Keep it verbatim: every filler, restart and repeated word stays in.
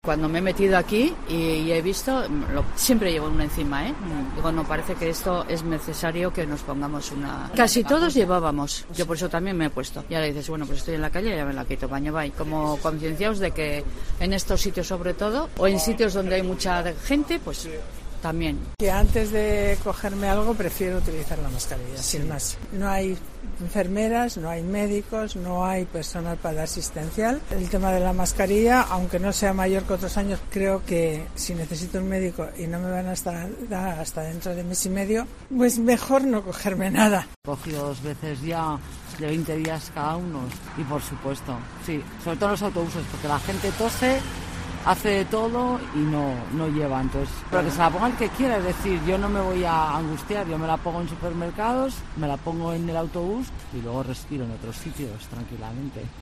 cuando me he metido aquí y, y he visto, lo, siempre llevo una encima, ¿eh? Digo, no, parece que esto es necesario que nos pongamos una... Casi todos llevábamos, yo por eso también me he puesto. Y ahora dices, bueno, pues estoy en la calle y ya me la quito, baño, bye. Como concienciados de que en estos sitios sobre todo, o en sitios donde hay mucha gente, pues... también. Que antes de cogerme algo prefiero utilizar la mascarilla, sí. Sin más. No hay enfermeras, no hay médicos, no hay personal para asistencial. El tema de la mascarilla, aunque no sea mayor que otros años, creo que si necesito un médico y no me van a estar hasta dentro de mes y medio, pues mejor no cogerme nada. He cogido dos veces ya de veinte días cada uno y por supuesto, sí, sobre todo en los autobuses, porque la gente tose, hace de todo y no, no lleva, entonces, pero que se la ponga el que quiera, es decir, yo no me voy a angustiar, yo me la pongo en supermercados, me la pongo en el autobús y luego respiro en otros sitios tranquilamente.